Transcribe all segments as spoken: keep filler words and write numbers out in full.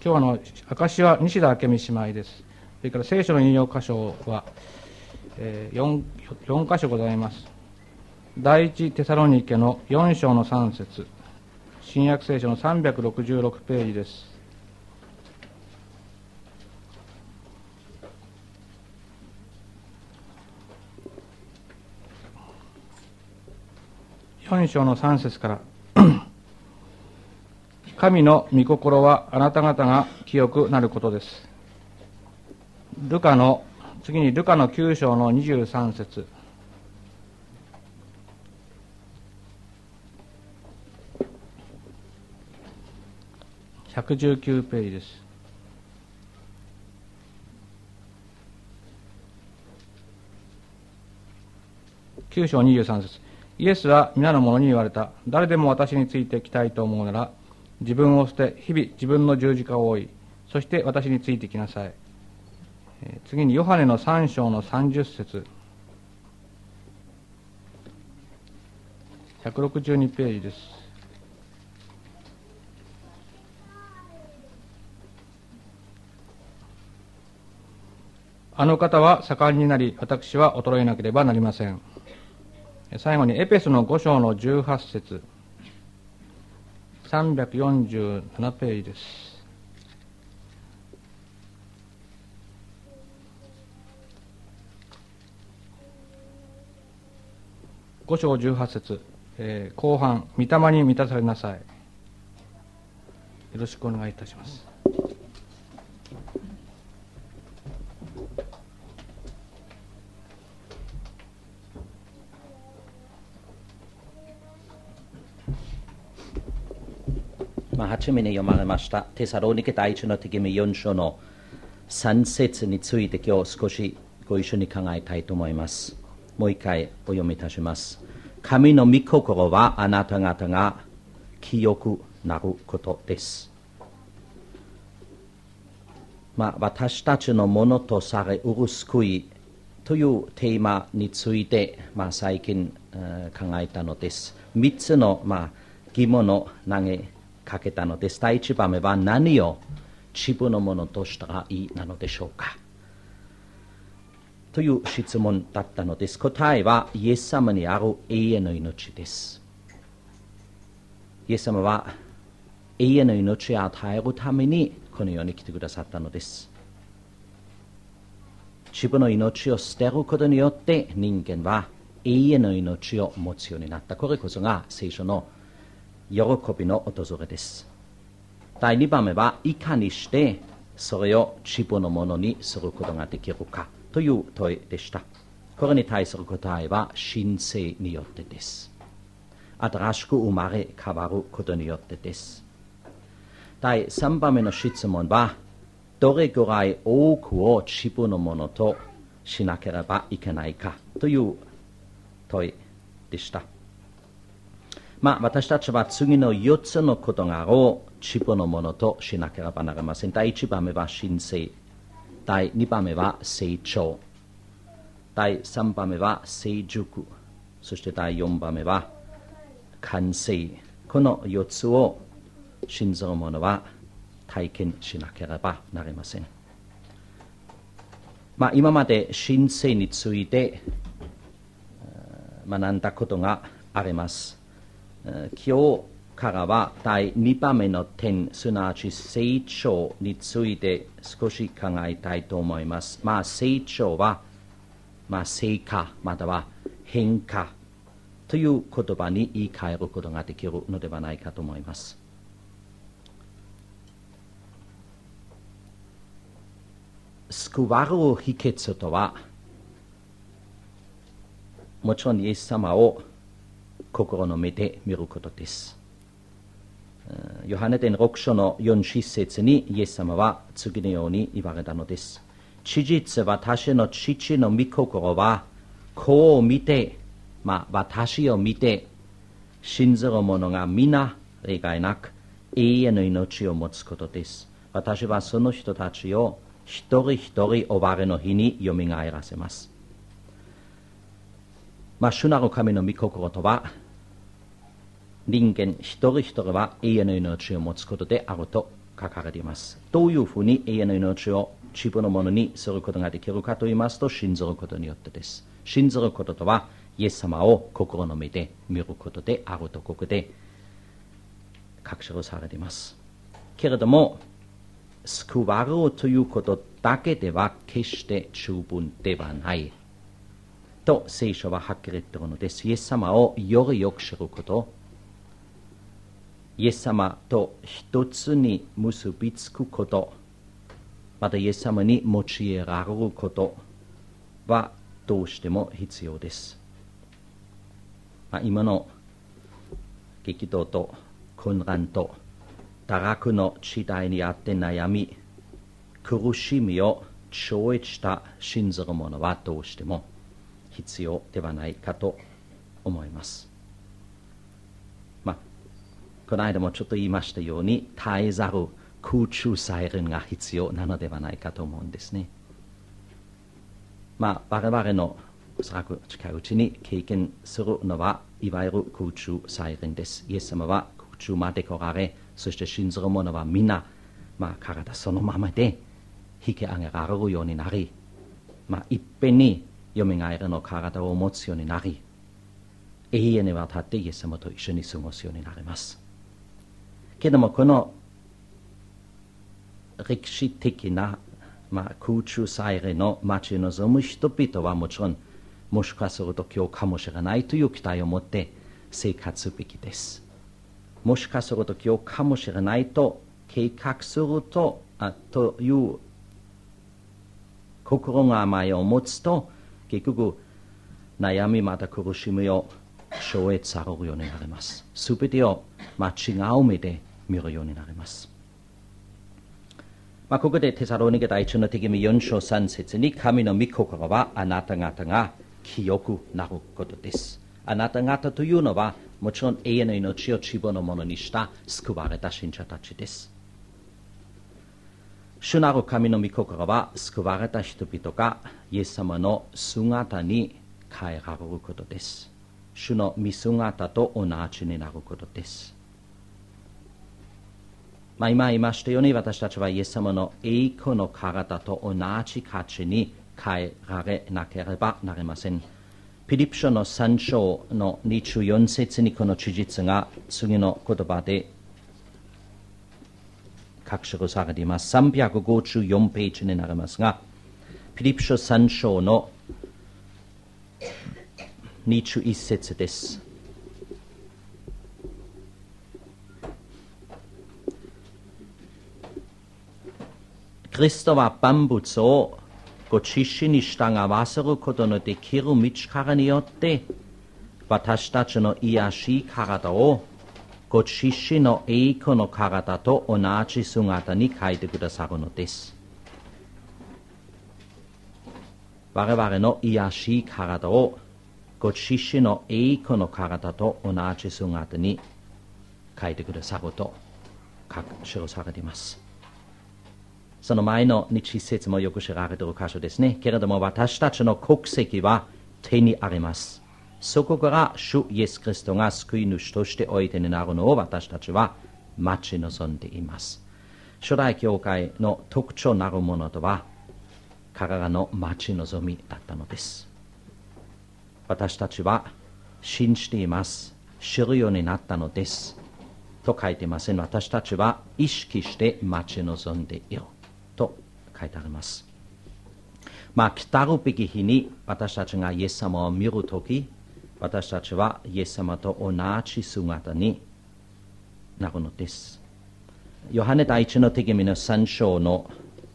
今日の証は西田明美姉妹です。それから聖書の引用箇所は、えー、4, 4箇所ございます。第一テサロニケのよん章のさん節、新約聖書のさんびゃくろくじゅうろくページです。よん章のさん節から神の御心はあなた方が清くなることです。ルカの次にルカのきゅう章のにじゅうさん節、ひゃくじゅうきゅうページです。きゅう章にじゅうさん節、イエスは皆の者に言われた。誰でも私についてきたいと思うなら、自分を捨て日々自分の十字架を追い、そして私についてきなさい。えー、次にヨハネのさん章のさんじゅっ節、ひゃくろくじゅうにページです。あの方は盛んになり、私は衰えなければなりません。最後にエペソのご章のじゅうはち節、さんびゃくよんじゅうななページです。ご章じゅうはち節、えー、後半、御霊に満たされなさい。よろしくお願いいたします。 まあ、はちめに読まれましたテサロニケ第一の手紙よん章のさん節について今日少しご一緒に考えたいと思います。もう一回お読みいたします。神の御心はあなた方が清くなることです。まあ、私たちのものとされうる救いというテーマについて、まあ、最近、えー、考えたのです。みっつの、まあ、疑問を投げかけたのです。第一番目は何を自分のものとしたらいいなのでしょうかという質問だったのです。答えはイエス様にある永遠の命です。イエス様は永遠の命を与えるためにこの世に来てくださったのです。自分の命を捨てることによって人間は永遠の命を持つようになった。これこそが聖書の喜びの訪れです。第二番目はいかにしてそれを自分のものにすることができるかという問いでした。これに対する答えは神聖によってです。新しく生まれ変わることによってです。第三番目の質問はどれぐらい多くを自分のものとしなければいけないかという問いでした。まあ、私たちは次のよっつのことを自分のものとしなければなりません。第一番目は神聖、第二番目は成長、第三番目は成熟、そして第四番目は完成。このよっつを信ずる者は体験しなければなりません。まあ、今まで神聖について学んだことがあります。今日からは第二番目の点、すなわち成長について少し考えたいと思います。まあ、成長は、まあ、成果または変化という言葉に言い換えることができるのではないかと思います。救われる秘訣とは、もちろんイエス様を心の目で見ることです。ヨハネ伝ろく章のよん節にイエス様は次のように言われたのです。事実私の父の御心はこう見て、まあ、私を見て信ずる者が皆例外なく永遠の命を持つことです。私はその人たちを一人一人終わりの日によみがえらせます。まあ、主なる神の御心とは人間一人一人は永遠の命を持つことであると書かれています。どういうふうに永遠の命を自分のものにすることができるかと言いますと、信ずることによってです。信ずることとは、イエス様を心の目で見ることであるとここで確証されています。けれども、救われるということだけでは決して十分ではないと聖書ははっきり言っているのです。イエス様をよりよく知ること、イエス様と一つに結びつくこと、またイエス様に用いられることはどうしても必要です。まあ、今の激動と混乱と堕落の時代にあって悩み、苦しみを超越した信ずる者はどうしても必要ではないかと思います。まあ、この間もちょっと言いましたように、絶えざる空中サイレンが必要なのではないかと思うんですね。まあ、我々のおそらく近いうちに経験するのはいわゆる空中サイレンです。イエス様は空中まで来られ、そして信ずる者はみんな、まあ、体そのままで引き上げられるようになり、まあ、いっぺんによみがえりの体を持つようになり、永遠にわたってイエス様と一緒に過ごすようになります。けどもこの歴史的な、まあ、空中サイレンの待ち望む人々はもちろん、もしかすると今日かもしれないという期待を持って生活すべきです。もしかすると今日かもしれないと計画するとあという心構えを持つと、結局悩みまた苦しみを超越されるようになります。すべてを、まあ、違う目で見るようになります。まあ、ここでテサロニケ第一の手紙よん章さん節に、神の御心はあなた方が清くなることです。あなた方というのはもちろん永遠の命を自分のものにした救われた信者たちです。主なる神の御心は救われた人々がイエス様の姿に変えられることです。主の見姿と同じになることです。まあ、今言いましたように、私たちはイエス様の栄光の体と同じ価値に変えられなければなりません。ピリピ書のさん章のにじゅうよん節にこの事実が次の言葉で確証されています。さんびゃくごじゅうよんページになりますが、ピリピ書さん章のにじゅういち節です。キリストは万物をご自身に従わせることのできる道からによって私たちの癒しい体をご自身の栄光の体と同じ姿に変えてくださるのです。我々の癒しい体をご自身の栄光の体と同じ姿に変えてくださると記されています。その前の日節もよく知られている箇所ですね。けれども私たちの国籍は手にあります。そこから主イエス・キリストが救い主としておいてになるのを私たちは待ち望んでいます。初代教会の特徴なるものとは彼らの待ち望みだったのです。私たちは信じています。知るようになったのですと書いていません。私たちは意識して待ち望んでいると書いてあります。まあ、来たるべき日に私たちがイエス様を見るとき、私たちはイエス様と同じ姿になるのです。ヨハネ第一の手紙のさん章の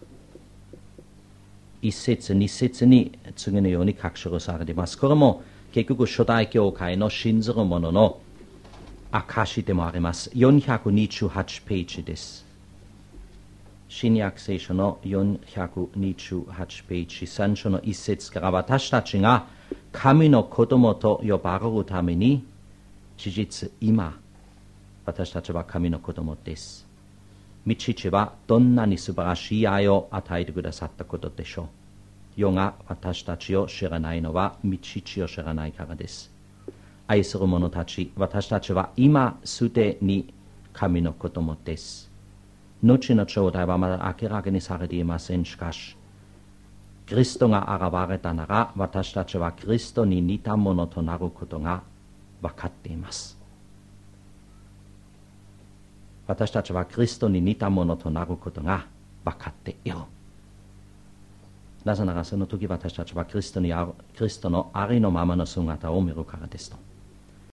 一節二節に次のように確証されています。これも結局初代教会の信ずる者の証でもあります。よんひゃくにじゅうはちページです。新約聖書のよんひゃくにじゅうはちページさん章の一節から、私たちが神の子供と呼ばれるために事実今私たちは神の子供です。御父はどんなに素晴らしい愛を与えてくださったことでしょう。世が私たちを知らないのは御父を知らないからです。愛する者たち、私たちは今すでに神の子供です。 後の正体はまだ明らかにされていません。しかし、キリストが現れたなら、私たちはキリストに似たものとなることが分かっています。私たちはキリストに似たものとなることが分かっている。なぜならその時私たちはキリストにある、キリストのありのままの姿を見るからですと。